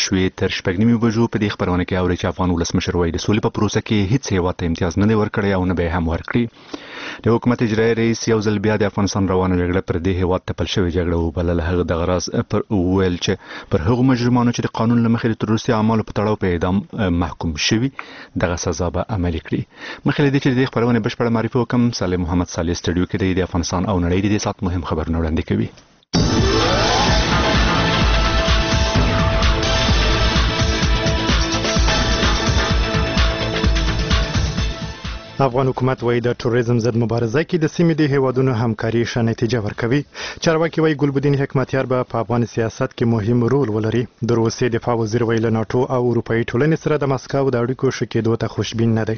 شوې تر 9:30 بجو. په دې خبرونه کې اوري چې افغان ولسمشر وایي د سولې په پروسه کې هیڅ هیواد ته امتیاز نه دی ورکړی او نه به هم ورکړي. د حکومت اجرایي رئیس یو ځل بیا د افغانستان روانه جګړه پر دې هیواد ته پل شوې جګړه وبلله. هغه د غراز پر ویل چې پر هغو مجرمانو چې د قانون له مخې د تروریستي اعمالو په تړاو په اعدام محکوم شوي دغه سزا به عملي کړي. مخکې له دې چې د دې خبرونې بشپړه معرفي وکړم، صالح محمد صالح سټډیو کې د افغانستان او نړۍ د دې ساعت مهم خبرونه وړاندې کوي. افغان حکومت وایي د تروریزم ضد مبارزه کې د سیمې د هیوادونو همکاري ښه نتیجه ورکوي. چارواکي وایي ګلبدین حکمتیار به په افغان سیاست کې مهم رول ولري. د روسیې دفاع وزیر ویل ناتو او اروپایي ټولنې سره د مسکو د اړیکو ښه کېدو ته خوشبین نه دی.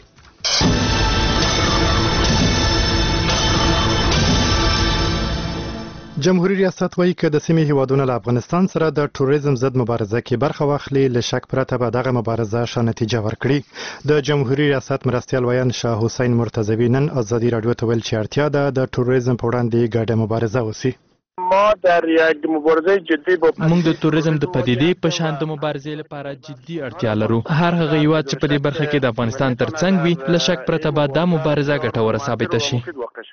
جمهوریت ریاست وایي که د سیمې هیوادونه له افغانستان سره د تروریزم ضد مبارزه کې برخه واخلي، له شک پرته به دغه مبارزه ښه نتیجه ورکړي. د جمهوریت ریاست مرستیال ویان شاه حسین مرتضوی نن ازادي راډیو ته ویل چې اړتیا ده د تروریزم په وړاندې ګډه مبارزه وشي. ما در یک مبارزه جدی با موږ د تروریزم د پدیدې په شان د مبارزې لپاره جدي اړتیا لرو. هر هغه هیواد چې په دې برخه کې د افغانستان ترڅنګ وي، له شک پرته به دا مبارزه ګټوره ثابته شي.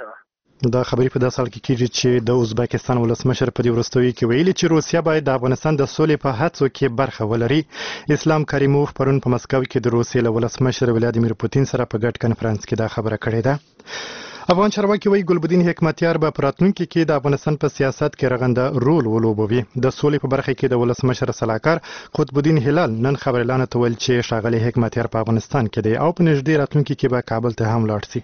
دا خبرې په داسې حال کې کېږي چې د ازبکستان ولسمشر په دې وروستیو کې ویلي چې روسیه باید د افغانستان د سولې په هڅو کې برخه ولري. اسلام کریموف پرون په مسکو کې د روسیې له ولسمشر ولادیمیر پوتین سره په ګډ کنفرانس کې دا خبره کړې ده. افغان چارواکي وایي ګلبدین حکمتیار به په راتلونکي کې د افغانستان په سیاست کې رغنده رول ولوبوي. د سولې په برخه کې د ولسمشر سلاکار قطب الدین هلال نن خبريالانو ته ویل چې ښاغلی حکمتیار په افغانستان کې دی او په نږدې راتلونکي کې به کابل ته هم لاړ شي.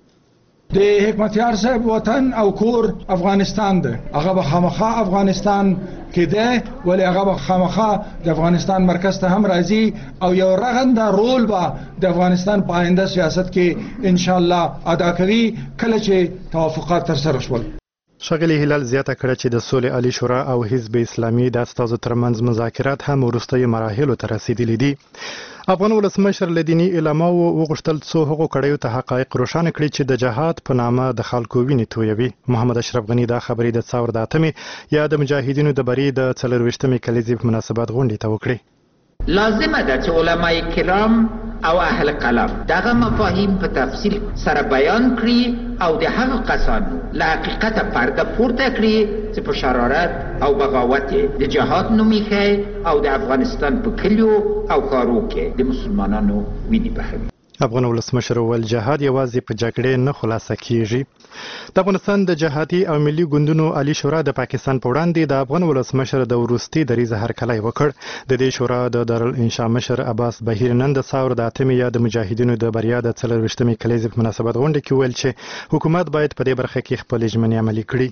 د حکمتیار صاحب وطن او کور افغانستان ده. هغه به خامخا افغانستان کې ده، ولی هغه به خامخا د افغانستان مرکز ته هم راځي او یو رغنده رول به د افغانستان په آینده سیاست کې ان شاء الله ادا کوي کله چې توافقات تر سره شول. ښاغلي هلال زیاته کړه چې د سولې عالی شورا او حزب اسلامي د استازو ترمنځ مذاکرات هم وروستیو مراحلو ته رسیدلي دي. افغان ولسمشر له دیني علماو وغوښتل څو هغو کړیو ته حقایق روښانه کړي چې د جهاد په نامه د خلکو وینې تویوي. محمد اشرف غني دا خبرې د 2008 یا د مجاهدینو د بری د 24مې کلیزې په مناسبت غونډې ته وکړي. لازمه ده چې علماء کرام او اهل قلم دغه مفاهیم په تفصیل سره بیان کړي او د هغه کسانو له حقیقت پرده پورته کړي چې په شرارت او بغاوت د جهاد نوم یې او د افغانستان په کلیو او ښارو کې د مسلمانانو وینې بهوي. افغان ولسمشر وویل جهاد یوازې په جګړې نه خلاصه کیږي. د افغانستان د جهادي او ملي ګوندونو عالی شورا د پاکستان په وړاندې د افغان ولسمشر د وروستي دریځ هرکلی وکړ. د دې شورا د دارالانشا مشر عباس بهیر نن د 2008 یا د مجاهدینو د بریا د 24مې کلیزې په مناسبت غونډه کې ویل چې حکومت باید په دې برخه کې خپل ژمنې عملي کړي.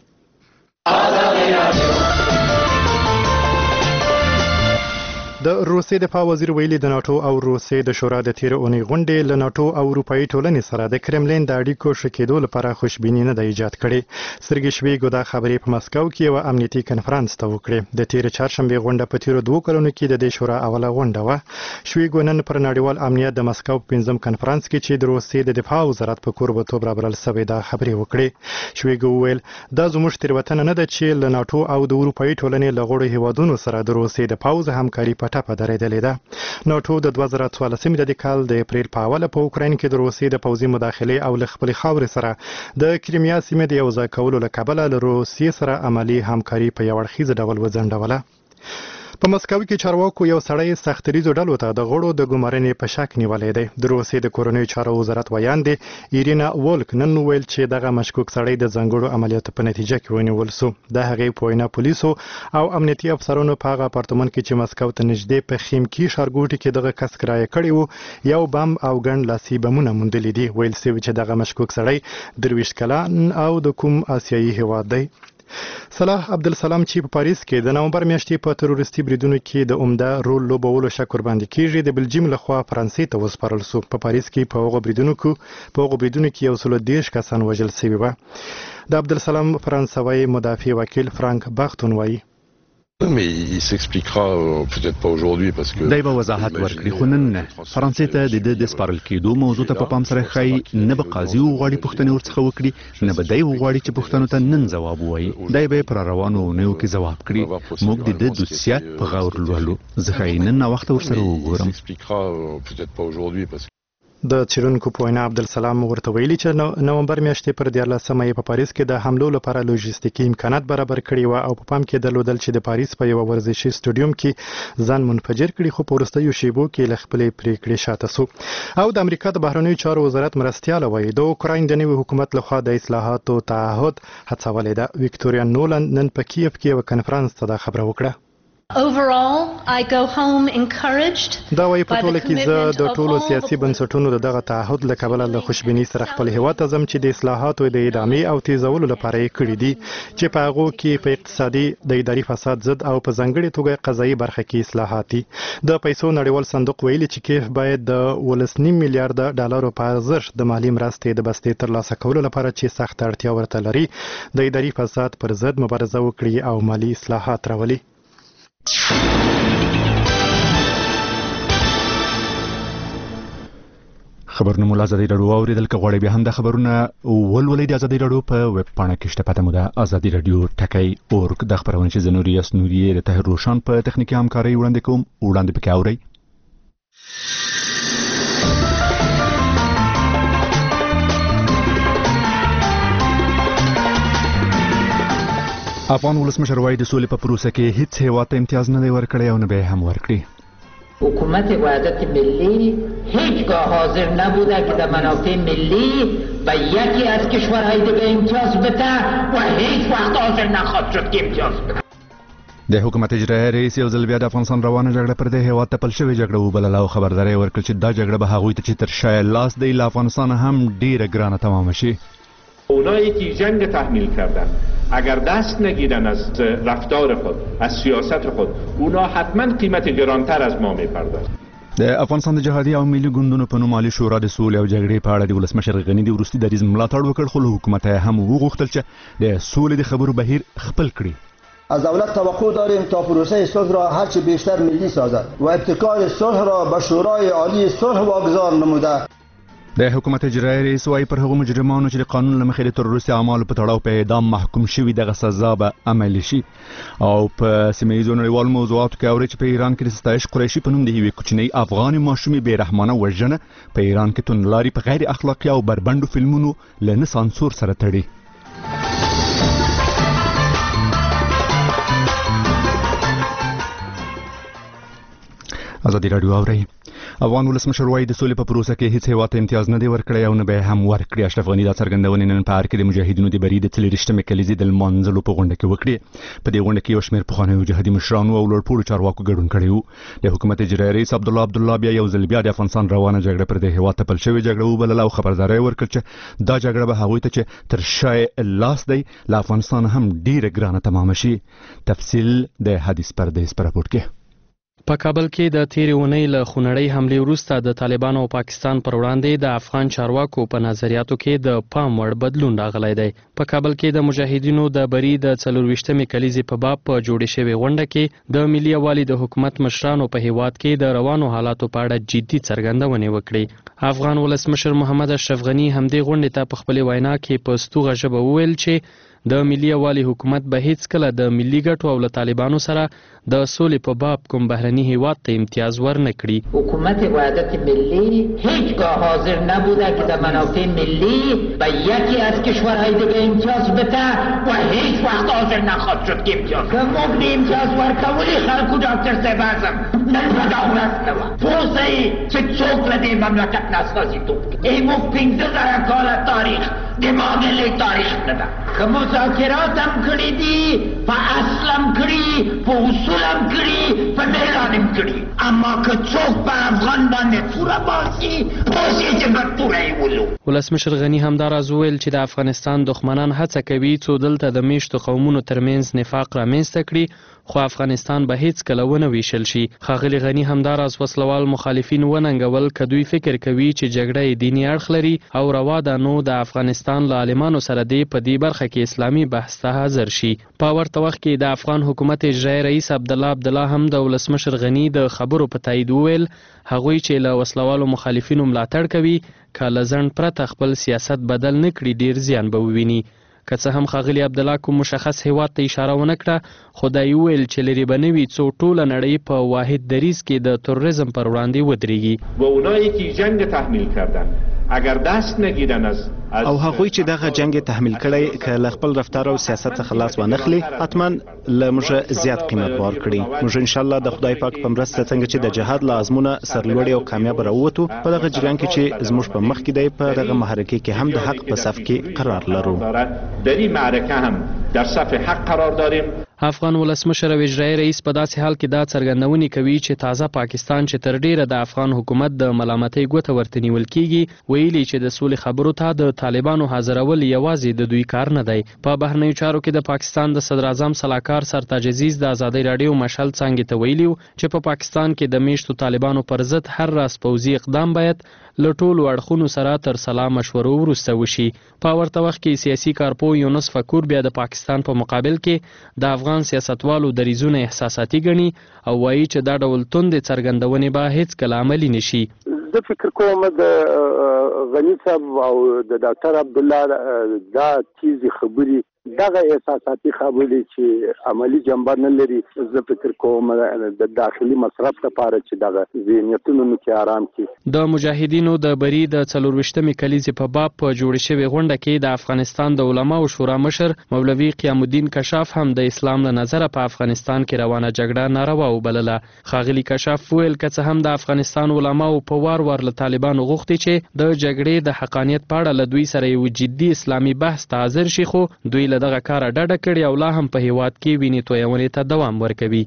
د روسیې دفاع وزیر ویلي د ناتو او روسیې د شورا د تیر اونۍ غونډې له ناتو او اروپایي ټولنې سره د کرملین د اړیکو ښه کېدو لپاره خوشبیني نه ده ایجاد کړې. سرګي شویګو دا خبرې په مسکو کې یوه امنیتي کنفرانس ته وکړې. د تیر چهارشنبې غونډه په تیرو 2 کلونو کې د دې شورا اوله غونډه وه. شویګو نن پر نړیوال امنیت د مسکو په 5م کنفرانس کې چې د روسیې د دفاع وزارت په کوربهتوب رابلل سوی دا خبرې وکړې. شویګو وویل دا زموږ تېروتنه نه ده چې له ناتو او د اروپایي ټولنې له غړو هیوادونو سره د روسیې د پوځ همکاري په ټپه درېدلې ده. ناتو د 2014 د کال د اپریل په اوله په اوکراین کې د روسیې د پوځي مداخلې او له خپلې خاورې سره د کریمیا سیمې د یوځای کولو له کبله له روسیې سره عملي همکاري په یو اړخیز ډول وځنډوله. په مسکو کې چارواکو یو سړی سختریزو ډلو ته د غړو د ګمارنې په شک نیولې دی. د روسیې د کورنیو چارو وزارت ویان دی ایرینا وولک نن ویل چې دغه مشکوک سړی د ځانګړو عملیاتو په نتیجه کې ونیول سو. د هغې په وینا پولیسو او امنیتي افسرانو په هغه اپارتمان کې چې مسکو ته نږدې په خیمکي ښارګوټي کې دغه کس کرایه کړی و یو بم او ګڼ لاسي بمونه موندلي دي. ویل سوي چې دغه مشکوک سړی 23 کلن او د کوم آسیایي هیواد دی. صلاح عبدالسلام چې په پاریس کې د نومبر میاشتې په تروریستي بریدونو کې د عمده رول لوبولو شک ورباندې کېږي د بلجیم لخوا فرانسې ته وسپارل سو. په پاریس کې په هغو بریدونو کې 130 کسان وژل شوي وو. د عبدالسلام فرانسوي مدافع وکیل فرانک باختون وایي دای به وضاحت ورکړي خو نن نه. فرانسې ته د د سپارل کېدو موضوع ته په پام سره ښایي نه به قاضي وغواړي پوښتنې ورڅخه وکړي، نه به دی وغواړي چې پوښتنو ته نن ځواب ووایي. دی به پر روانو اونیو کې ځواب کړي. موږ د د دوسیه په غور لولو. زه ښایي نن ناوخته ورسره وګورم. د څېړونکو په وینا عبدالسلام ورته ویلي چې نومبر میاشتې پر 14مه یې په پاریس کې د حملو لپاره لوجستیکي امکانات برابر کړي وو او په پام کې درلودل چې د پاریس په یو ورزشي سټوډیوم کې ځان منفجر کړي، خو په وروستیو شیبو کې له خپلې پریکړې شاته سو. او د امریکا د بهرنیو چارو وزارت مرستیال وایي د اوکراین د نوي حکومت لخوا د اصلاحاتو تعهد هڅولې ده. ویکټوریا نولن نن په کیف کې یو کنفرانس ته دا خبره وکړه. Overall, I go home encouraged. دا وایي په ټوله کې زه د ټولو سیاسي بنسټونو دغه تعهد له کبله له خوشبینۍ سره خپل هیواد ته ځم چې د اصلاحاتو د ادامې او تیزولو لپاره یې کړي دي چې په هغو کې په اقتصادي د اداري فساد ضد او په ځانګړې توګه قضایي برخه کې اصلاحات دي. د پیسو نړیوال صندوق ویلي چې کیف باید د 19 میلیارډ ډالرو په ارزښت د مالي مرستې د بستې ترلاسه کولو لپاره چې سخت اړتیا ورته لري د اداري فساد پر ضد مبارزه وکړي او مالي اصلاحات راولي. خبرونه مو له ازادي راډیو اوریدل که غواړئ بیا هم د خبرونه ولولئ د ازادي راډیو په ویب پاڼه کې شته. پته مو ده ازادي راډیو ټکی اورګ. د خبرونه چې زه نوریاس نوریې د طاهر روشان په تخنیکي همکارۍ وړاندې کوم. وړاندې پکې اورئ. افغان ولسمشر وایي د سولې په پروسه کې هیڅ هیواد ته امتیاز نه دی ورکړی او نه به هم ورکړي. حکومت وحدت ملی هیچگاه حاضر نبوده که در منافع ملی به یکی از کشورهای دیگه امتیاز بده و هیچ وقت حاضر نخواهد شد که امتیاز بده. د حکومت اجرایي رئیس یو ځل بیا د افغانستان روانه جګړه پر دې هیواد ته پل شوې جګړه وبلله او خبرداری ورکړ چې دا جګړه به هغوی ته چې تر شا لاس دی له افغانستان هم ډیره ګرانه تمامه شي. اونایی که جنگ تحمیل کردن اگر دست نگیرن از رفتار خود، از سیاست خود، اونا حتما قیمت گرانتر از ما میپردازن. د افغانستان د جهادي او ملي ګوندونو په نوم مالي شورا د سولې او جګړې په اړه د ولسمشر غني د وروستي دریځ ملاتړ وکړ، خو له حکومت هم وغوښتل چې د سولې د خبرو بهیر خپل کړي. از دولت توقع داریم تا پروسه صلح را هرچه بیشتر ملی سازد و ابتکار صلح را به شورای عالی صلح واگذار نموده. د حکومت اجرایي رئیس وايي پر هغو مجرمانو چې د قانون له مخې د تروریستي اعمالو په تړاو په اعدام محکوم شوي دغه سزا به عملي شي. او په سیمه ییزو نړیوالو موضوعاتو کې اوري چې په ایران کې د ستایش قریشي په نوم د یوې کوچنۍ افغاني ماشومې بې رحمانه وژنه په ایران کې توندلاري په غیر اخلاقي او بربنډو فلمونو له نه سانسور سره تړي. ازادي راډیو اورئ. افغان ولسمشر وایي د سولې په پروسه کې هیڅ هیواد ته امتیاز نه دی ورکړی او نه به هم ورکړي. اشرف غني دا څرګندونې نن په ارګ کې د مجاهدینو د بری د 43مې کلیزې د لمانځلو په غونډه کې وکړې. په دې غونډه کې یو شمېر پخوانیو جهادي مشرانو او لوړپوړو چارواکو ګډون کړی و. د حکومت اجرایي رئیس عبدالله بیا یو ځل بیا د افغانستان روانه جګړه پر دې هیواد ته پل شوې جګړه وبلله او خبرداری ورکړ چې دا جګړه به هغوی ته چې تر شا لاس دی له افغانستان هم ډیره ګرانه تمامه شي. تفصیل د حدیث پردیس په راپورټ کې. په کابل کې د تیرې اونۍ له خونړۍ حملې وروسته د طالبانو او پاکستان پر وړاندې د افغان چارواکو په نظریاتو کې د پام وړ بدلون راغلی دی. په کابل کې د مجاهدینو د بری د 44مې کلیزې په باب په جوړې شوې غونډه کې د ملي یووالي د حکومت مشرانو په هیواد کې د روانو حالاتو په اړه جدي څرګندونې وکړې. افغان ولسمشر محمد اشرف غني همدې غونډې ته په خپلې وینا کې په ستوغه ژبه وویل چې د ملي یووالي حکومت به هیڅ کله د ملي ګټو او له طالبانو سره د سولې په باب کوم بهرني هیواد ته امتیاز ورنه کړي. حکومت وحدت ملی هیچگاه حاضر نبوده که در منافع ملی به یکی از کشورهای دیگه امتیاز بده و هیچ وقت حاضر نخواهد شد که امتیاز که مبن امتیاز ورکولی خلکو دکتر صاحب اعظم نن به دولت نوه پوسه ای چه څوک له دې مملکت نسازی توب ای موږ 15,000 کاله تاریخ د معاملې تاریخ نه ده که مذاکرات هم کړي دي په اصل هم کړي په اصول هم کړي په میلان هم کړي اما که څوک په افغان باندې توره باسي پوسې چې به توره یې ولو. ولسمشر غني همداراز وویل چې د افغانستان دښمنان هڅه کوي څو دلته د میشتو قومونو ترمنځ نفاق رامنځته کړي خو افغانستان به هیڅ کله ونه ویشل شي. ښاغلي غني همداراز وسلوال مخالفین وننګول که دوی فکر کوي چې جګړه یې دیني اړخ لري او روا ده نو د افغانستان له عالمانو سره دی په دې برخه برخه کې اسلامي بحث ته حاضر شي. په ورته وخت کې د افغان حکومت اجرایي رئیس عبدالله هم د ولسمشر غنی د خبرو په تایید وویل هغوی چې له وسلوالو مخالفینو ملاتړ کوي که له ځنډ پرته خپل سیاست بدل نه کړي ډیر زیان به وویني. که څه هم ښاغلي عبدالله کوم مشخص هیواد ته اشاره ونه کړه خو دا یې وویل چې لرې به نه وي څو ټوله نړۍ په واحد دریځ کې د تروریزم پر وړاندې ودرېږي. و اونایی که جنگ تحمیل کردن اگر دست نگیرن از او هغوی چې دغه جنگ تحمیل کړی که له خپل رفتار او سیاست څخه لاس وانخلي حتما له موږ زیات قیمت ورکړي. موږ ان شاء الله د خدای پاک په مرسته څنګه چې د جهاد له ازمونه سرلوړي او کامیاب راووتو په دغه جریان کې چې زموږ په مخ کې دی په دغه محرکه کې هم د حق په صف کې قرار لرو. در این معرکه هم در صف حق قرار داریم. افغان ولسمشر او اجرایي رئیس په داسې حال کې دا څرګندونې کوي چې تازه پاکستان چې تر ډیره د افغان حکومت د ملامتۍ ګوته ورته نیول کیږي ویلي چې د سولې خبرو ته د طالبانو حاضرول یوازې د دوی کار نه دی. په بهرنیو چارو کې د پاکستان د صدر اعظم سلاکار سرتاج عزیز د ازادۍ راډیو مشال څنګه ته ویلي چې په پاکستان کې د میشتو طالبانو پر ضد هر راس پوځي اقدام باید له ټولو اړخونو سره تر سلا مشورو وروسته وشي. په ورته وخت کې سیاسي کارپوه یونس فکور بیا د پاکستان په مقابل کې د افغان سیاستوالو دریځونه احساساتي ګڼي او وایي چې دا ډول توندې څرګندونې به هیڅکله عملي نشي. زه فکر کوم د غنی صاحب او د ډاکټر عبدالله دا تیزی خبري دغه احساساتي خبرې چې عملی جنبه نه لري. زه فکر کوم د داخلي مصرف لپاره چې دغه ذهنیتونو کې آرام کی. د مجاهدینو د بری د 24مې کلیزې په باب په جوړ شوې غونډه کې د افغانستان د علماو شورا مشر مولوي قیام الدین کشاف هم د اسلام له نظره په افغانستان کې روانه جګړه ناروا وبلله. ښاغلي کشاف وویل که څه هم د افغانستان علماو په وار له طالبانو غوښتي چې د جګړې د حقانیت په اړه له دوی سره یو جدي اسلامي بحث ته حاضر شي خو دوی دغه کار ډډه کړي او لا هم په هیواد کې وینې تویونې ته دوام ورکوي.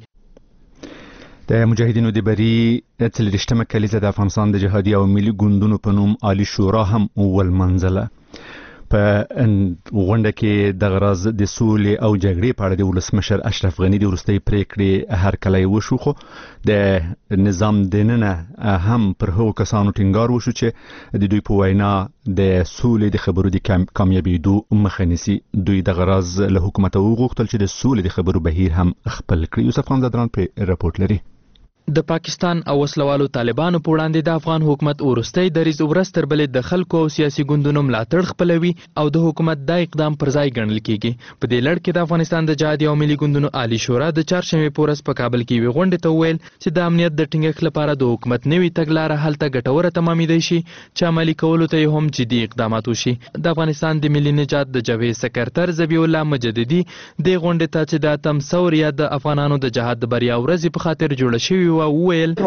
د مجاهدینو د بری 40مه کلیزه د افغانستان د جهادي او ملي ګوندونو په نوم عالی شورا هم ولمنځله. په غونډه کې د غرض د سولې او جګړې په اړه د ولسمشر اشرف غنی د وروستۍ پریکړې هرکلی وشو خو د نظام دننه هم پر هغو کسانو ټینګار وشو چې د دوی په وینا د سولې د خبرو د کامیابېدو مخه نیسي. دوی د غرض له حکومت وغوښتل چې د سولې د خبرو بهیر هم خپل کړي. یوسف خان زادران په رپورټ لري. د پاکستان او وسلوالو طالبانو په وړاندې د افغان حکومت وروستی دریځ ورځ تر بلې د خلکو او سیاسي ګوندونو ملاتړ خپلوي او د حکومت دا اقدام پر ځای ګڼل کیږي. په دې لړ کې د افغانستان د جهادي او ملي ګوندونو عالی شورا د چهارشنبې په ورځ په کابل کې یوې غونډې ته وویل چې د امنیت د ټینګښت لپاره د حکومت نوې تګلاره هلته ګټوره تمامېدی شي چې عملي کولو ته هم جدي اقدامات وشي. د افغانستان د ملي نجات د جبهې سکرتر ذبیح الله مجددي د غونډې ته چې د اتم ثور یا د افغانانو د جهاد د بریا ورځې په خاطر جوړه شوې وه وویل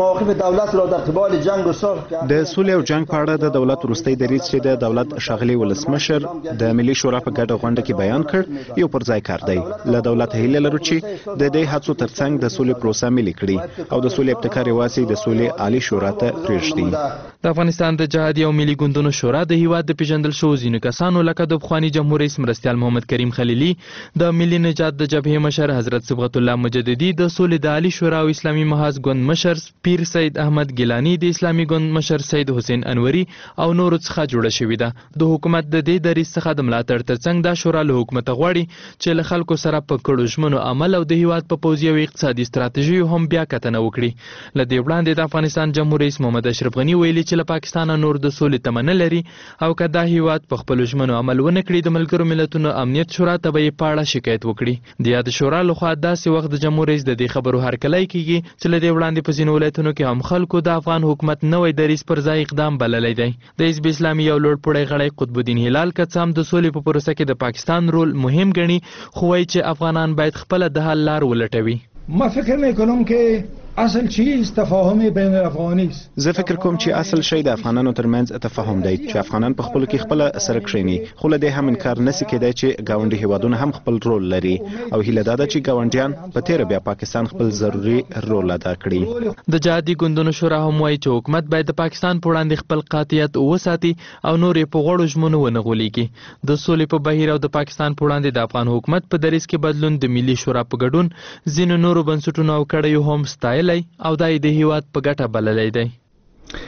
د سولې او جنگ په اړه د دولت وروستی دریځ چې د دولت ښاغلي ولسمشر د ملي شورا په ګډه غونډه کې بیان کړ یو پر ځای کار دی. له دولت هیله لرو چې د دې هڅو ترڅنګ د سولې پروسه ملي کړي او د سولې ابتکار یوازې د سولې عالی شورا ته پرېږدي. د افغانستان د جهادي او ملي ګوندونو شورا د هیواد د پیژندل شوو ځینو کسانو لکه د پخواني جمهور رئیس مرستیال محمد کریم خلیلي، د ملي نجات د جبهې مشر حضرت صبغت الله مجددي، د سولې د عالی شورا او اسلامي محاذ ګوند مشر پیر سید احمد ګیلانی، د اسلامي ګوند مشر سید حسین انوري او نورو څخه جوړه شوې ده. د حکومت د دې دریځ څخه د ملاتړ ترڅنګ دا شورا له حکومت غواړي چې له خلکو سره په کړو ژمنو عمل او د هیواد په پوځي او اقتصادي ستراتیژیو هم بیا کتنه وکړي. له دې وړاندې د افغانستان جمهور رئیس محمد اشرف غني ویلي چې له پاکستان نور د سولې تمه لري او که دا هیواد په خپلو ژمنو عمل ونه کړي د ملګرو ملتونو امنیت شورا ته به یې په اړه شکایت وکړي. د یاد شورا لخوا داسې وخت د جمهور رئیس د دې خبرو هرکلی کیږي چې له دې وړاندې په ځینو ولایتونو کې هم خلکو د افغان حکومت نوی دریځ پر ځای اقدام بللی دی. د حزب اسلامي یو لوړپوړی غړی قطب الدین هلال که څه هم د سولې په پروسه کې د پاکستان رول مهم ګڼي خو وایي چې افغانان باید خپله د حل لار ولټوي. ما فکر میکنم که اصل چیز تفاهم بین الافغانی است. زه فکر کوم چې اصل شی د افغانانو ترمنځ تفاهم دی چې افغانان په خپل کې خپل سره کښیني، خو له دې هم انکار نسی کېدای چې گاونډي هیوادونه هم خپل رول لري او هیله ده چې گاونډیان په تیر بیا پاکستان خپل ضروري رول ادا کړي. د جهادي ګوندونو شورا هم وایي چې حکومت باید د پاکستان په وړاندې خپل قاطعیت وساتي او نور یې په غوړو ژمنو ونه غولېږي. د سولې په بهیر او د پاکستان په وړاندې د افغان حکومت په دریځ کې بدلون د ملي شورا په ګډون ځینو نورو بنسټونو او کړیو هم ستایلی او دا د هیواد په ګټه بللی دی.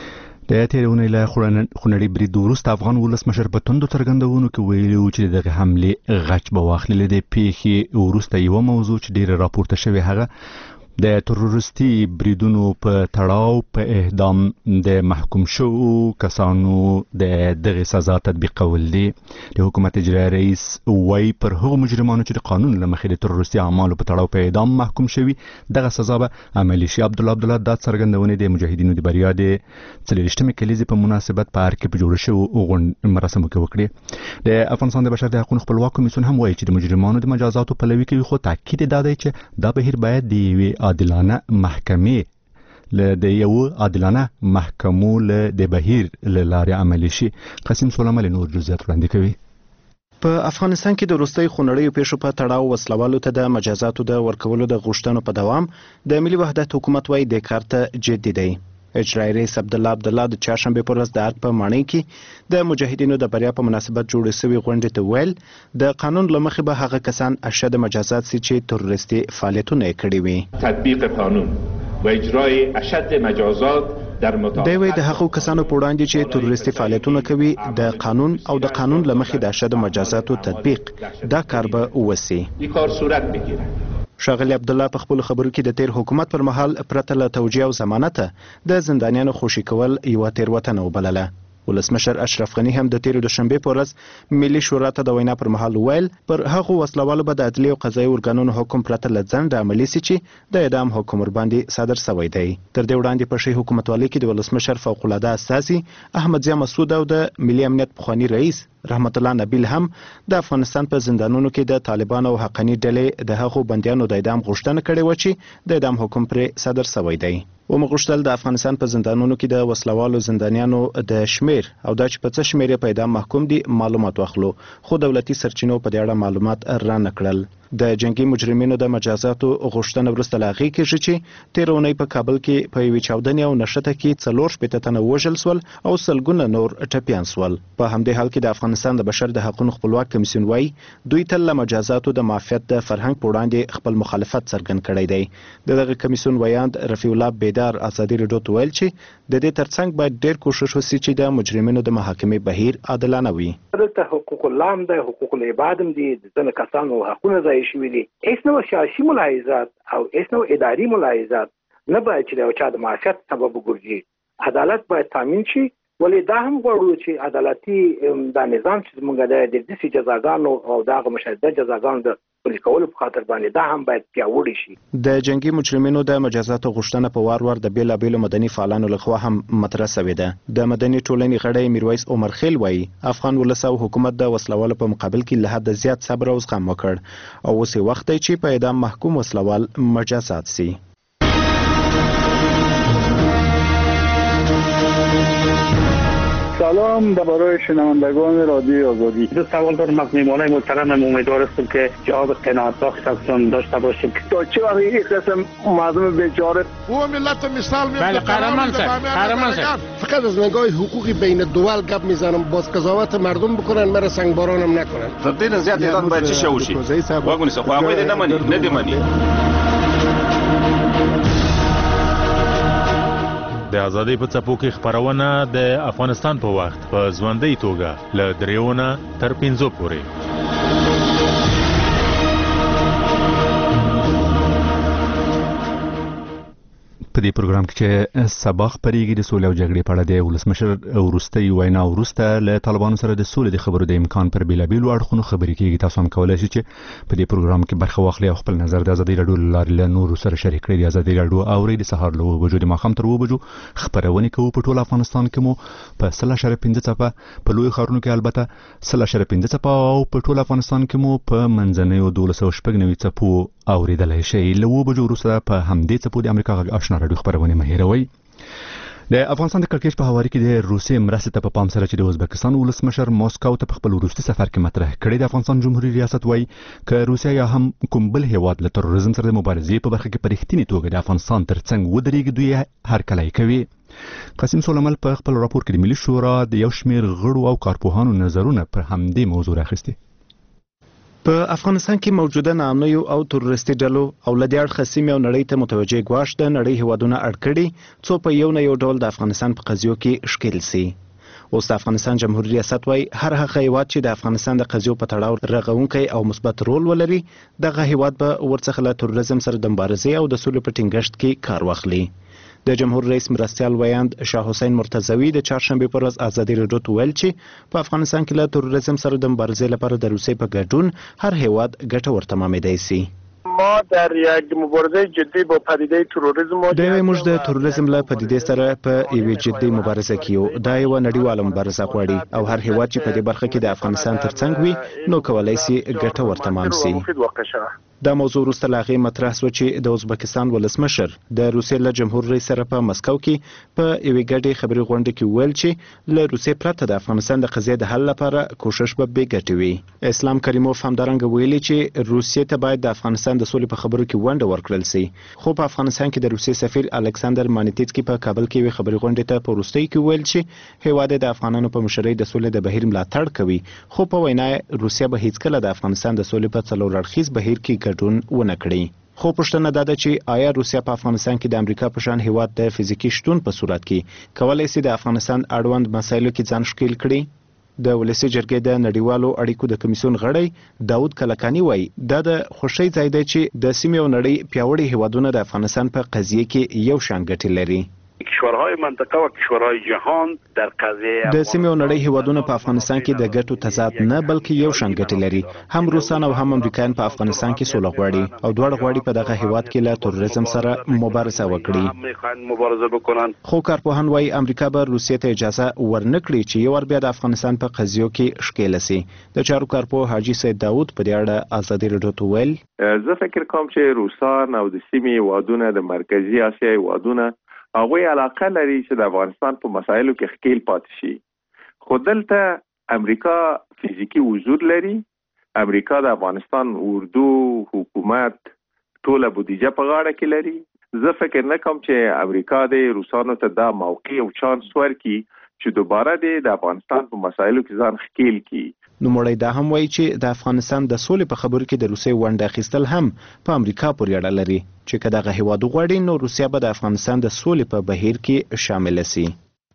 د تیرونې له خونړي برید وروسته افغان ولسمشر په توندو څرګندونو کې ویلي و چې دغه حملې غچ به واخلي. د پیښې وروسته یو موضوع چې ډیره راپورته شوې هغه د تروریستي بریدونو په تړاو په اعدام د محکوم شوو کسانو د دغه سزا تطبیقول دي. د حکومت اجرایي رئیس وایي پر هغو مجرمانو چې د قانون له مخې د تروریستي اعمالو په تړاو په اعدام محکوم شوي دغه سزا به عملي شي. عبدالله دا څرګندونې د مجاهدینو د بریا د 43مې کلیزې په مناسبت په ارګ کې په جوړ شوو مراسمو کې وکړي. د افغانستان د بشر د حقوقو خپلواک کمیسیون هم وایي چې د مجرمانو د مجازاتو پلوي کوي، خو تاکید دا دی چې دا بهیر باید د یوې عادلانه محکمې د یو عادلانه محکمو د بهیر له لارې عملي شي. قاسم سلیمانی نور جزئیات وړاندې کوي. په افغانستان کې د وروستۍ خونړیو پیښو په تړاو وسلوالو ته د مجازاتو د ورکولو د غوښتنو په دوام د ملي وحدت حکومت وايي د کار ته جدي دی. اجرایي رئیس عبدالله د چهارشنبې په ورځ د ارګ په ماڼۍ کې د مجاهدینو د بریا په مناسبت جوړې شوې غونډې ته ویل د قانون له مخې به هغه کسان اشد مجازات سي چې تروریستي فعالیتونه یې کړي وي. تطبیق قانون و اجرای اشد مجازات در مطابقت د هغو کسانو په وړاندې چې تروریستي فعالیتونه کوي د قانون او د قانون له مخې د اشد مجازاتو تطبیق دا کار به وسی. این کار صورت بگیره. ښاغلي عبدالله په خپل خبرو کې د تیر حکومت پر مهال پرته له توجیه او ضمانته د زندانیانو خوشي کول یوه تیروتنه وبلله. ولسمشر اشرف غني هم د تیر دوشنبه په ورځ ملي شورا ته د وینا پر مهال ویل پر هغو وسلوالو به د عدلي او قضایي ارګانونو حکم پرته له ځنډه عملي سي چې د اعدام حکم ورباندې صادر شوی دی. تر دې وړاندې په شي حکومتوالۍ کې د ولسمشر فوق العاده استازي احمد ضیا مسعود او د ملي امنیت پخوانی رئیس رحمت الله نبیل هم د افغانستان په زندانونو کې د طالبانو او حقاني ډلې د هغو بندیانو د اعدام غوښتنه کړې و چې د اعدام حکم پرې صادر شوی دی. ومغوښتل د افغانستان په زندانونو کې د وسلوالو زندانیانو د شمیر او د چې په څه شمیر په اعدام محکوم دي معلومات واخلو، خو دولتي سرچینو په دې اړه معلومات را نه کړل. د جنگي مجرمینو د مجازاتو غوښتنه وروسته له هغې کېږي چې تېره اونۍ په کابل کې په یوې چاودنې او نښته کې 4 تنه وژل سول او سلګونه نور ټپیان سول. په همدې حال کې د افغانستان د بشر د حقوقو خپلواک کمیسیون وایي دوی تل له مجازاتو د معافیت د فرهنګ په وړاندې خپل مخالفت څرګند کړی دی. دغه کمیسیون ویاند رفیع الله بیدار ازادي راډیو ته ویل چې د دې ترڅنګ باید ډېر کوشش وشي چې د مجرمینو د محاکمې بهیر عادلانه وي. دلته حقوق الله هم د حقوق العباد هم دي، د ځینو کسانو حقونه ضایع شوي دي. هیڅ نوع سیاسي ملاحظات او هیڅ نوع اداري ملاحظات نه باید چې د یو چا د معافیت سبب وګرځي. عدالت باید تامین شي، ولې دا هم غواړو چې عدالتي دا نظام چې موږ د داسې جزاګانو او دغه مشدده جزاګانو د پلي کولو په خاطر باندې دا هم باید پیاوړی شي. د جنگي مجرمینو د مجازاتو غوښتنه په وار د بیلابیلو مدني فعالانو لخوا هم مطرح شوې ده. د مدني ټولنې غړی میرویس عمر خیل وایي افغان ولس او حکومت د وسلوالو په مقابل کې له حده زیات صبر او زغم وکړ او اوس وخت دی چې په اعدام محکوم وسلوال مجازات سي. سلام برای شنوندگان رادیو آزادی. دو سوال دارم از میهمانان محترمم. امیدوار هستم که جواب قناعت بخش ازشون داشته باشیم. تا چه وقت یک قسم مردم بیچاره او ملت مثال میاد. بله قهرمان شد. فقط از نگاه حقوقی بین الدول گپ میزنم، باز قضاوت مردم بکنن، مرا سنگبارانم نکنن. تبدیل زیاد اعلان باید چه شوشی. واگونی سو خواهی نمانی ندیمانی. د ازادۍ په څپو کې خپرونه د افغانستان په وخت په ژوندۍ توګه له 3 تر 5 پورې. په دې پروګرام کې چې سبا خبرېږي د سولې او جګړې په اړه د ولسمشر وروستۍ وینا وروسته له طالبانو سره د سولې د خبرو د امکان پر بیلابیلو اړخونو خبرې کېږي. تاسو هم کولی شئ چې په دې پروګرام کې برخه واخلئ او خپل نظر د ازادۍ راډیو له لارې له نورو سره شریک کړئ. د ازادۍ راډیو اورئ د سهار له 9 بجو د ماښام تر 2 بجو خبرونه کوو په ټول افغانستان کې مو په 0.5 څپه په لوی ښارونو کې البته 0.5 څپه او په ټول افغانستان کې مو په منځنیو 1290 څپو اوریدلای شئ. له 2 بجو وروسته په همدې څپو د امریکا غږ آشنا راډیو خبرونه مه هېروئ. د افغانستان د کړکېچ په حواله کې د روسیې مرستې ته په پام سره چې د ازبکستان ولسمشر موسکو ته په خپل وروستي سفر کې مطرح کړی. د افغانستان جمهوریت ریاست وایي که روسیا یا هم کوم بل هیواد له تروریزم سره د مبارزې په برخه کې په رښتینې توګه د افغانستان ترڅنګ ودرېږي دوی هرکلی کوي. قاسم سلیمانی په خپل راپور کې د ملي شورا د یو شمېر غړو او کارپوهانو نظرونه پر همدې موضوع راخیستي. په افغانستان کې موجوده ناامنیو او تروریستي ډلو او له دې اړخه سیمې او نړۍ ته متوجه ګواښ د نړۍ هیوادونه اړ کړي څو په یو نه یو ډول د افغانستان په قضیو کې ښکیل سي. اوس د افغانستان جمهوریت ریاست وایي هر هغه هیواد چې د افغانستان د قضیو په تړاو رغونکی او مثبت رول ولري دغه هیواد به ورڅخه له تروریزم سره د مبارزې او د سولې په ټینګښت کې کار واخلي. د جمهور رئیس مرستیال ویاند شاه حسین مرتضوي د چهارشنبې پر ورځ ازادي راډیو ته ویل چې په افغانستان کې له تروریزم سره د مبارزې لپاره د روسیې په ګډون هر هیواد ګټور تمامېدای سي. ما در یک مبارزه جدی با پدیده تروریسم موږ د تروریزم له پدیدې سره په یوې جدي مبارزه کې یو. دا یو نړیواله مبارزه غواړي او هر هیواد چې په دې برخه کې د افغانستان ترڅنګ وي نو کولای شي ګټور تمام شي. دا موضوع وروسته له هغې مطرح شوه چې د ازبکستان ولسمشر د روسیې له جمهور رئیس سره په مسکو کې په یوې ګډې خبري غونډه کې وویل چې له روسیې پرته د افغانستان د قضیې د حل لپاره کوشش به بې ګټې وي. اسلام کریموف همدارنګه ویلي چې روسیې ته باید د افغانستان د سولې په خبرو کې ونډه ورکړل سي. خو په افغانستان کې د روسیې سفیر الکساندر مانیتسکي په کابل کې یوې خبري غونډې ته په وروستۍ کې ویل چې هیواد د افغانانو په مشرۍ د سولې د بهیر ملاتړ کوي خو په وینا روسیه به هیڅکله د افغانستان د سولې په څلور اړخیز بهیر کې ګډون ونه کړي. خو پوښتنه دا ده چې آیا روسیه په افغانستان کې د امریکا په شان هیواد د فزیکي شتون په صورت کې کولای شي د افغانستان اړوند مسایلو کې ځان ښکیل کړي؟ د ولسي جرګې د نړیوالو اړیکو د کمیسیون غړی داود کلکاني وایي دا د خوښۍ ځای دی چې د سیمې او نړۍ پیاوړي هیوادونه د افغانستان په قضیه کې یو شان ګټې لري. کشورهای منطقه و کشورهای جهان در قضیه د سیمې او نړۍ هیوادونه په افغانستان کې د ګټو تضاد نه بلکې یو شان ګټې لري. هم روسان او هم امریکایان په افغانستان کې سوله غواړي او دواړه غواړي په دغه هیواد کې له تروریزم سره مبارزه وکړي. خو کارپوهان وایي امریکا به روسیې ته اجازه ورنه کړي چې یو ور بیا د افغانستان په قضیو کې ښکیله سي. د چارو کارپوه حاجي سید داود په دې اړه ازادي راډیو ته ویل زه فکر کوم چې روسان او د سیمې هیوادونه د مرکزی اسیا هیوادونه هغوی علاقه لري چې د افغانستان په مسایلو کې ښکیل پاتې شي. خو دلته امریکا فزیکی حضور لري. امریکا د افغانستان اردو حکومت ټوله بودیجه په غاړه کې لري. زه فکر نه کوم چې امریکا د روسانو ته دا موقع او چانس ورکړي چې دوباره د افغانستان په مسایلو کې ځان ښکیل کړي. نوموړی دا هم وایي چې د افغانستان د سولې په خبرو کې د روسیې ونډه اخیستل هم په امریکا پورې اړه لري چې که دغه هیواد وغواړي نو روسیه به د افغانستان د سولې په بهیر کې شامل سي.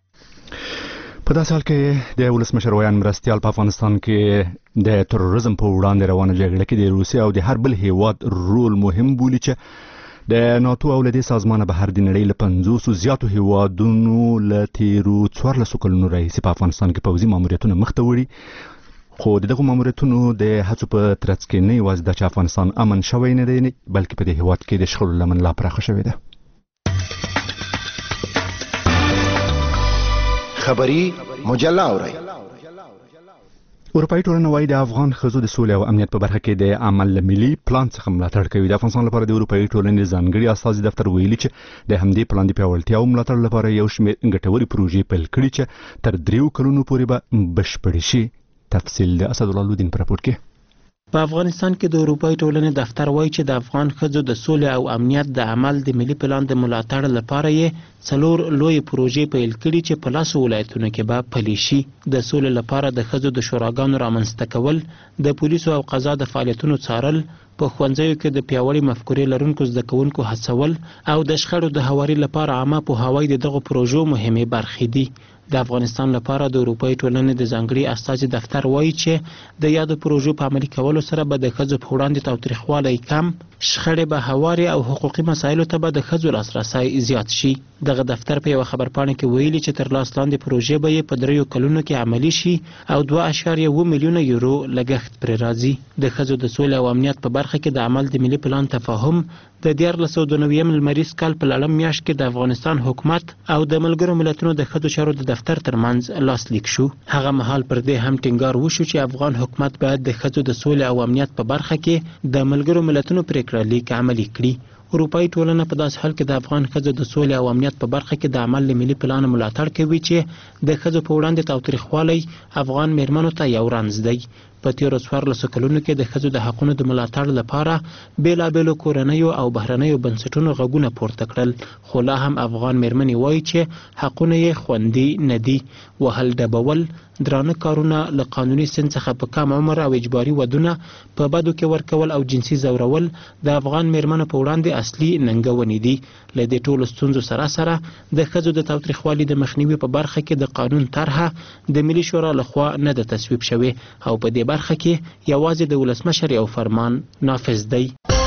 په داسې حال کې د ولسمشر ویاند مرستیال په افغانستان کې د تروریزم په وړاندې روانه جګړه کې د روسیې او د هر بل هیواد رول مهم بولي چې د ناتو او لدې سازمان بهر د نړۍ له 500 زیاتو هیوادونو له تیرو 14 کلونو راهیسې په افغانستان کې پوځي ماموریتونه مخته وړي. خو دغه ماموریتونو د هڅو په ترڅ کې نه یوازې د افغانستان امن شوی نه دی بلکې په دې هیواد کې د شخړو لمن لا پراخه شوې ده. خبري مجله اورئ. اروپایي ټولنه وايي د افغان ښځو د سولې او امنیت په برخه کې د عمل ملي پلان څخه ملاتړ کوي. د افغانستان لپاره د اروپایي ټولنې ځانګړي استازي دفتر ویلي چې د همدې پلان د پیاوړتیا او ملاتړ لپاره یو شمېر ګټورې پروژې پیل کړي چې تر 3 کلونو پورې به بشپړې شي. تفصیل د اسد الله لودین پر راپور کې. په افغانستان کې د اروپایي ټولنې دفتر وایي چې د افغان ښځو د سولې او امنیت د عمل د ملي پلان د ملاتړ لپاره یې 4 لوی پروژې پیل کړي چې په 10 ولایتونو کې به پلي شي. د سولې لپاره د ښځو د شوراګانو رامنځته کول، د پولیسو او قضا د فعالیتونو څارل، په ښوونځیو کې د پیاوړي مفکورې لرونکو زده کوونکو هڅول او د شخړو د هواري لپاره عامه پوهاوی د دغو پروژو مهمې برخې دي. د افغانستان لپاره د اروپایي ټولنې د ځانګړي استازي دفتر وایي چې د یادو پروژو په عملي کولو سره به د ښځو په وړاندې تاوتریخوالی کم، شخړې به هوارې او حقوقي مسایلو ته به د ښځو لاسرسی زیات شي. دغه دفتر په یوه خبرپاڼه کې ویلي چې تر لاس لاندې پروژې به یې په 3 کلونو کې عملي شي او 2.1 میلیونه یورو لګښت پرې راځي. د ښځو د سولې او امنیت په برخه کې د عمل د ملي پلان تفاهم د 1492 لمریز کال په لړم میاشت کې د افغانستان حکومت او د ملګرو ملتونو د ښځو چارو د دفتر ترمنځ لاسلیک شو. هغه مهال پر دې هم ټینګار وشو چې افغان حکومت باید د ښځو د سولې او امنیت په برخه کې د ملګرو ملتونو پریکړه لیک عملي کړي. اروپایي ټولنه په داسې حال کې د افغان ښځو د سولې او امنیت په برخه کې د عمل له ملي پلان ملاتړ کوي چې د ښځو په وړاندې تاوتریخوالی افغان میرمنو ته یو رنځ دی. په تیرو 14 کلونو کې د ښځو د حقونو د ملاتړ لپاره بېلابېلو کورنیو او بهرنیو بنسټونو غږونه پورته کړل، خو لا هم افغان میرمنې وایي چې حقونه یې خوندي نه دي. وهل ډبول، درانه کارونه، له قانوني سن څخه په کم عمر او اجباري ودونه په بدو کې ورکول او جنسي ځورول د افغان میرمنو په وړاندې اصلي ننګونې دي. له دې ټولو ستونزو سره سره د ښځو د تاوتریخوالي د مخنیوي په برخه کې د قانون طرحه د ملي شورا لخوا نه ده تصویب شوې او په دې برخه کې یوازې د ولسمشر یو فرمان نافذ دی.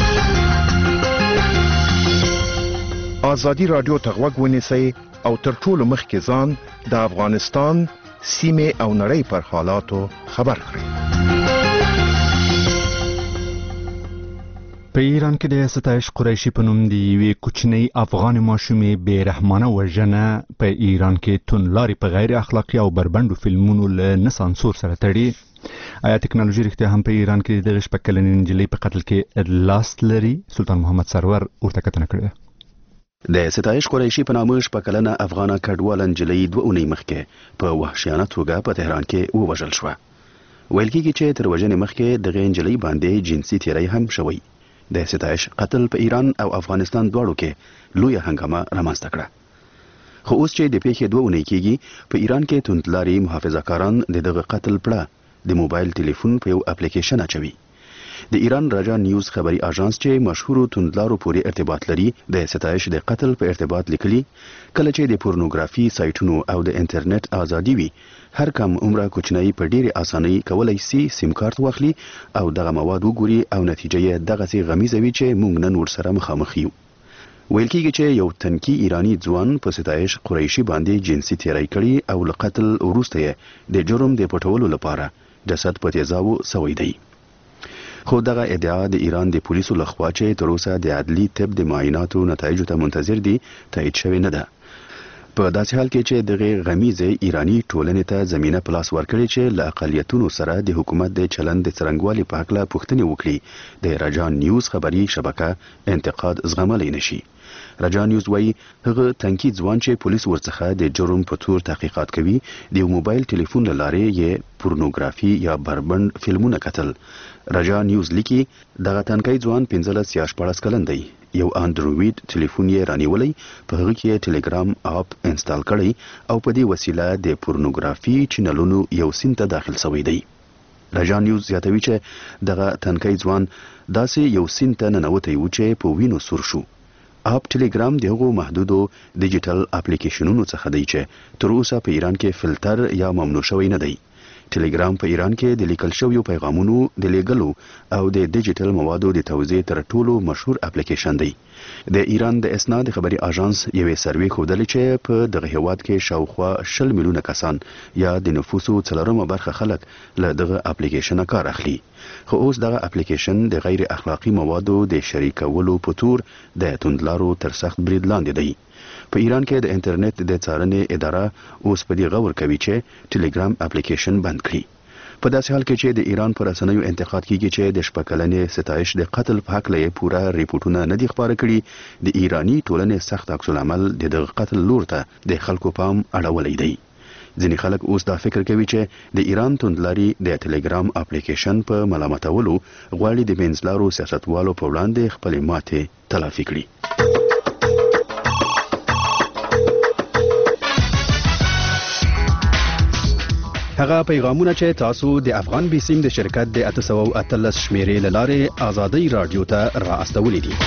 ازادي رادیو ته غوږ ونیسئ او تر ټولو مخکې ځان د افغانستان سیمې او نړۍ پر حالاتو خبر کړئ. په ایران کې د ستایش قریشي په نوم د یوې کوچنۍ افغان ماشومې بې رحمانه وژنه په ایران کې توندلارې په غیر اخلاقي او بربنډو فلمونو له نه سانسور سره تړي. آیا ټکنالوژي رښتیا هم په ایران کې د دغه شپږ کلنې نجلۍ په قتل کې لاس لري؟ سلطان محمد سرور ورته کتنه کړې. د ستایش قریشي په نامه شپږ کلنه افغانه کډواله نجلۍ 2 اونۍ مخکې په وحشیانه توګه په تهران کې ووژل شوه. ویل کېږي چې تر وژنې مخکې دغه نجلۍ باندې جنسي تیری هم شوی. د ستایش قتل په ایران او افغانستان دواړو کې لویه هنګامه رامنځته کړه. خو اوس چې د پیښې 2 اونۍ کېږي په ایران کې توندلاري محافظه‌کاران دغه قتل پړه د موبایل ټلیفون په یو اپلیکیشن اچوي. د ایران رجا نیوز خبري اژانس چې مشهور توندلارو پورې ارتباط لري د ستایش د قتل په ارتباط لیکلي، کله چې د پورنوګرافي سایټونو او د انټرنیټ ازادي وي، هر کم عمره کوچنۍ په ډېرې اسانۍ کولای سي سیم کارت واخلي او دغه مواد وګوري او نتیجه یې دغسې غمیزه وي چې موږ نن ورسره مخامخ یو. ویل کېږي چې یو تنکي ایرانی ځوان په ستایش قریشي باندې جنسي تیری کړي او له قتل وروسته یې د جرم د پټولو لپاره جسد په تیزابو سوی دی. خو دغه ادعا د ایران د پولیسو لخوا چې تر اوسه د عدلي طب د معایناتو نتایجو ته منتظر دي تایید شوې نه ده. په داسې حال کې چې دغه غمیزه ایرانی ټولنې ته زمینه پلاس ورکړي چې له اقلیتونو سره د حکومت د چلند د څرنګوالي په هکله پوښتنې وکړي، د رجا نیوز خبري شبکه انتقاد زغملی نشي. رجا نیوز وایي هغه تنکي ځوان چې پولیس ورڅخه د جرم په تور تحقیقات کوي د یو موبایل ټلیفون له لارې یې پورنوګرافي یا بربند فلمونه کتل. رجا نیوز لیکي دغه تنکي ځوان 15 یا 14 کلن دی. یو انډروید ټلیفون یې رانیولی، په هغه کې ټلیګرام اپ انسټال کړی او په دې وسیله د پورنوګرافي چینلونو یو سین ته داخل شوی دی. رجا نیوز زیاتوي چې دغه تنکي ځوان داسې یو سین ته ننوتی و چې په وینو سور شو. اپ ټلیګرام د هغو محدودو ډیجیټل اپلیکیشنونو څخه دی چې تر اوسه په ایران کې فلټر یا ممنوع شوی نه دی. ټلیګرام په ایران کې د لیکل شویو پیغامونو د لیږلو او د ډیجیټل موادو د توزیع تر ټولو مشهور اپلیکیشن دی. د ایران د اسنا د خبري اژانس یوې سروې ښودلې چې په دغه هیواد کې شاوخوا 10 میلیونه کسان یا د نفوسو 4 برخه خلک له دغه اپلیکیشن کار اخلي. خو اوس دغه اپلیکیشن د غیر اخلاقی موادو د شریکولو په تور د توندلارو تر سخت برید لاندې دی. په ایران کې د انټرنیټ د څارنې اداره اوس په دې غور کوي چې ټلیګرام اپلیکیشن بند کړي. په داسې حال کې چې د ایران پر رسنیو انتقاد کیږي چې د شپږ کلنې ستایش د قتل په هکله یې پوره ریپورټونه نه دي خپاره کړي، د ایرانی ټولنې سخت عکس العمل د دغه قتل لور ته د خلکو پام اړولی دی. ځینې خلک اوس دا فکر کوي چې د ایران توندلاري د ټلیګرام اپلیکیشن په ملامتولو غواړي د منځلارو سیاستوالو په وړاندې خپلې ماتې تلافي کړي. هغه پیغامونه چې تاسو د افغان بیسیم د شرکت د 813 شمیرې له لارې ازادي رادیو ته را استولې دي.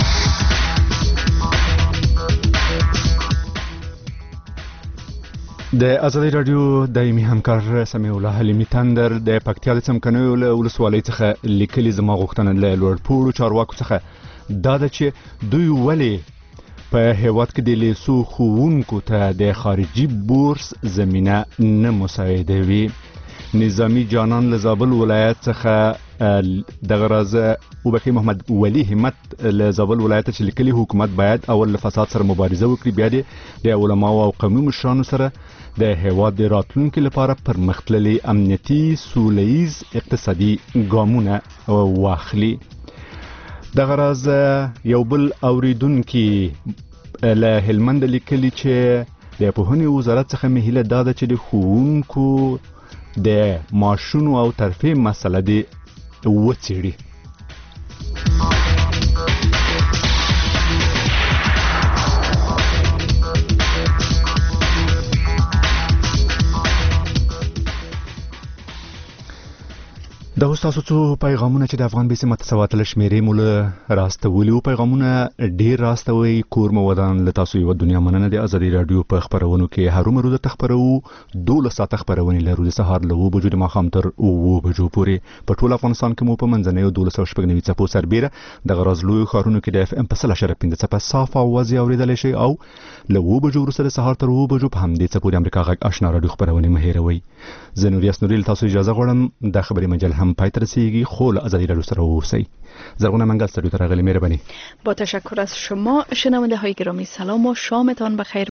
د ازادي رادیو دایمي همکار سمیع الله حلیمي تندر د پکتیا د څمکنیو له ولسوالۍ څخه لیکلي زما غوښتنه له لوړپوړو چارواکو څخه دا ده چې دوی ولې په هیواد کې د لیسو ښوونکو ته د خارجي بورس زمینه نه مساعدوي. نظامی جانان له زابل ولایت څخه دغه راز وبکي محمد ولی همت له زابل ولایت چې لیکلي حکومت باید اول له فساد سره مبارزه وکړي، بیا د علماو او قومي مشرانو سره د هیواد د راتلونکي لپاره پرمختللي امنیتي سولیز اقتصادي ګامونه واخلي. دغه راز یو بل اوریدونکي له هلمند لیکلي چې د پوهنې وزارت څخه مهیله دا ده چې د ښوونکو د معاشونو او ترفیع مسله دې وڅېړي. د تاسو څو پیغامونه چې د افغان بیسي متسواتل شمیرې مول راستولي او پیغامونه ډیر راستوي. کور مو ودان له تاسو یو دنیا مننه د ازادي رادیو په خبرونو کې هرومرو د تخبرو 12 ساعت خبرونه لرو د سهار له وبجو د ماخام تر وبجو پورې په ټول افغانستان کې مو په منځنۍ 1290 څپو سربېره د غراز لوی خارونو کې د اف ام په 0.5 څپه صاف او واضح اوریدل شي او له وبجو سره سهار تر وبجو په همدې څپو د امریکا غږ آشنا رادیو خبرونه مهیروي. زه نوریاس نورil تاسو اجازه غواړم د خبري مجل هم پای تر رسیدگی خول ازادی رادیو سره اوسئ. زرغونه منگل استودیو تر اقلی مهربانی. با تشکر از شما شنونده های گرامی، سلام و شامتان بخیر.